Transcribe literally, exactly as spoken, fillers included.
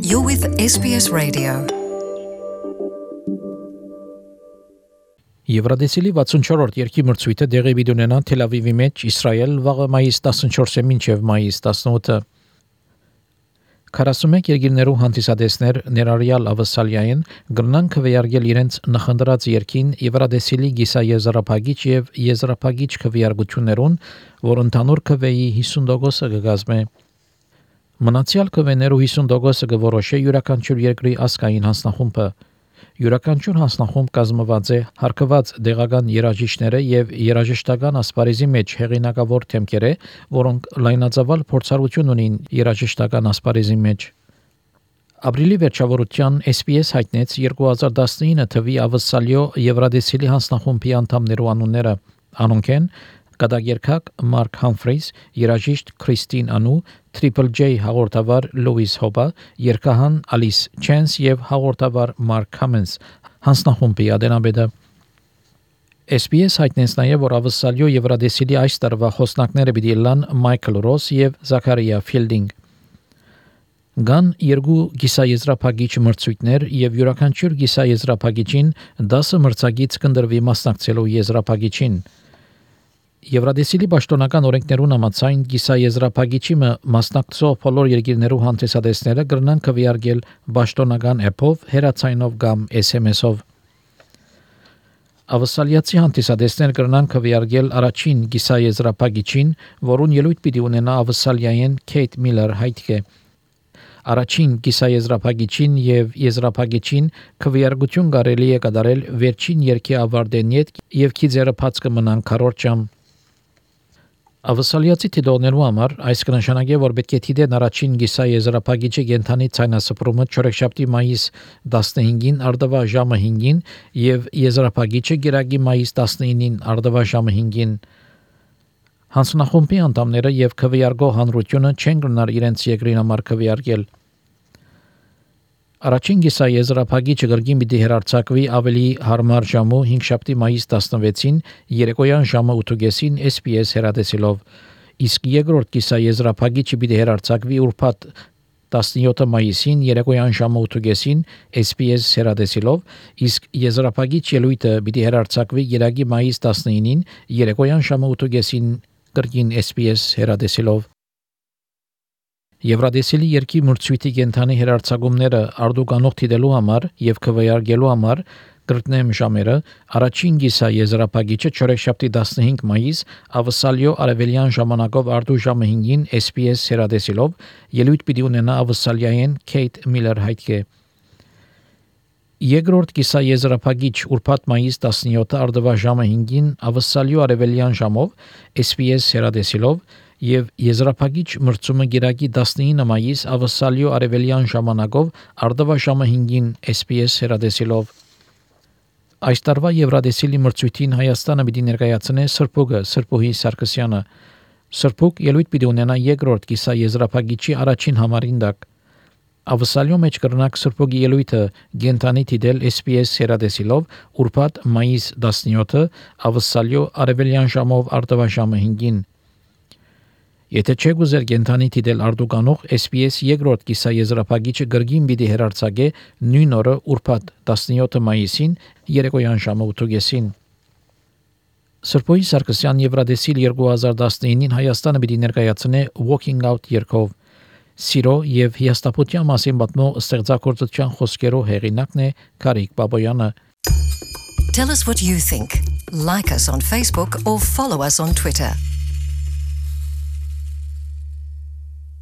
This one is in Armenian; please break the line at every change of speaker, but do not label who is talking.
You're with S B S Radio.
Եվրադեսիլի վաթսունչորրորդ երկի մրցույթը դեղի ունենա Թել Ավիվի մեջ Իսրայել վաղը մայիս տասնչորսը մինչև մայիս տասնութը։ քառասունմեկ երկիրներու հանդիսադեսներ ներառյալ Ավսալիային գրնան քվեարկել իրենց նախընտրած երկին Եվրադեսիլի գիսաեզրափագիչ եւ եզրափագիչ քվեարկություններուն, որ ընդհանուր քվեի հիսուն տոկոսը կգազմե։ Մնացյալ քվեներու հիսուն տոկոսը կորոշե յուրաքանչյուր երկրի ազգային հանձնախումբը։ Յուրաքանչյուր հանձնախումբ կազմված է հարկված դեղական երաժիշտները եւ երաժշտական ասպարեզի մեջ հեղինակավոր թեմքերը, որոնք լայնածավալ փորձառություն ունին երաժշտական ասպարեզի մեջ։ Ապրիլի վերջավորության S B S հայտնեց երկու հազար տասնինը թվի Ավսալիո Եվրադեսիլի հանձնախումբի անդամներու անունները։ Անոնք են Կատակերգակ Մարկ Համֆրեյս, երաժիշտ Քրիստին Անու, Triple J հաղորդավար Լուիս Հոբա, երգահան Ալիս Չենս եւ հաղորդավար Մարկ Համենս, հանձնախումբի ադենաբեդը։ S B S հայտնեց նաեւ, որ Ավսալիո Եվրադեսիլի այս տարվա խոսնակները պիտի լան Մայքլ Ռոս եւ Զաքարիա Ֆիլդինգ։ Գան երկու գիսաեզրափագիչ մրցույթներ եւ յուրաքանչյուր գիսաեզրափագիչին դասը մրցակից կնդրվի մասնակցելու եզրափագիչին։ Եվրադեսիլի պաշտոնական օրենքներուն համաձայն գիսաեզրափագիչի մասնակցող բոլոր երկիրներու հանդիսադեսները կրնան քվեարկել պաշտոնական էփով, հեռացայնով կամ S M S-ով։ Ավսալիացի հանդիսադեսներ կրնան քվեարկել առաջին գիսաեզրափագիչին, որուն ելույթ պիտի ունենա Ավսալիային Քեյթ Միլլեր Հայթկե։ Առաջին գիսաեզրափագիչին եւ եզրափագիչին քվեարկություն կարելի է կատարել վերջին երկի ավարտեն յետ եւ քիզերը բաց կմնան քառորդ ժամ։ Ավսալիացի դիտողներու համար այս կնշանակե, որ պետք է դիտեն առաջին գիսաեզրափագիչի կենթանի ցայնասփռումը չորեքշաբթի մայիս տասնհինգին արդվա ժամը հինգին եւ եզրափագիչը գիրակի մայիս տասնինին արդվա ժամը հինգին։ Հանձնախումբի անդամները եւ քվեարկող հանրությունը չեն գնար իրենց երկրին համար քվեարկել։ Առաջին գիսաեզրափագիչը գրգին պիտի հերարցակվի ավելի հարմար ժամու հինգշաբթի մայիս տասնվեցին երեկոյան ժամը ութ S B S հեռադեսիլով, իսկ երկրորդ գիսաեզրափագիչը պիտի հերարցակվի ուրբաթ տասնյոթը մայիսին երեկոյան ժամը ութ S B S հեռադեսիլով, իսկ եզրափագիչ ելույթը պիտի հերարցակվի երակի մայիս տասնինին երեկոյան ժամը ութ գրգին S B S հեռադեսիլով։ Եվրադեսիլի երկի մրցույթի կենթանի հերարցակումները արդուկանող դիտելու համար եւ քվեարկելու համար կրտնեմ ժամերը առաջին գիսաեզրափագիչը չորեքշաբթի տասնհինգ մայիս Ավսալիո արևելյան ժամանակով արդու ժամը հինգին S B S հեռադեսիլով ելույթ պիտի ունենա Ավսալիային Քեյթ Միլլեր Հայթկե։ Երկրորդ գիսաեզրափագիչ ուրբաթ մայիս տասնյոթը արդվա ժամը հինգին Ավսալիո արևելյան ժամով S B S հեռադեսիլով եւ եզրափագիչ մրցումը գիրակի տասնինը մայիս Ավսալիո արևելյան ժամանակով արդվա ժամը հինգին S B S հեռադեսիլով։ Այս տարվա Եվրադեսիլի մրցույթին Հայաստանը պիտի ներկայացնե Սրբուգը Սրբուհի Սարգսյանը։ Սրբուգ ելույթ պիտի ունենա երկրորդ գիսաեզրափագիչի առաջին համարին տակ։ Ավսալիո մեջ կրնակ Սրբուգի ելույթը գենթանի դիտել S B S հեռադեսիլով ուրբաթ մայիս տասնյոթը Ավսալիո արևելյան ժամով արդվա ժամը հինգին։ Եթե չեք ուզեր գենթանի դիտել արդուկանող S B S երկրորդ գիսաեզրափագիչը գրգին պիտի հեռարձակե նույն օրը ուրբաթ տասնյոթը մայիսին երեկոյան ժամը ութ Սրբոյի Սարգսյան Եվրադեսիլ երկու հազար տասնինին Հայաստանը պիտի ներկայացնե Walking Out երգով։ Սիրո եւ հիասթափության մասին պատմող ստեղծագործության խոսքերով հեղինակն է Կարիկ Բաբոյանը։
Tell us what you think. Like us on Facebook or follow us on Twitter.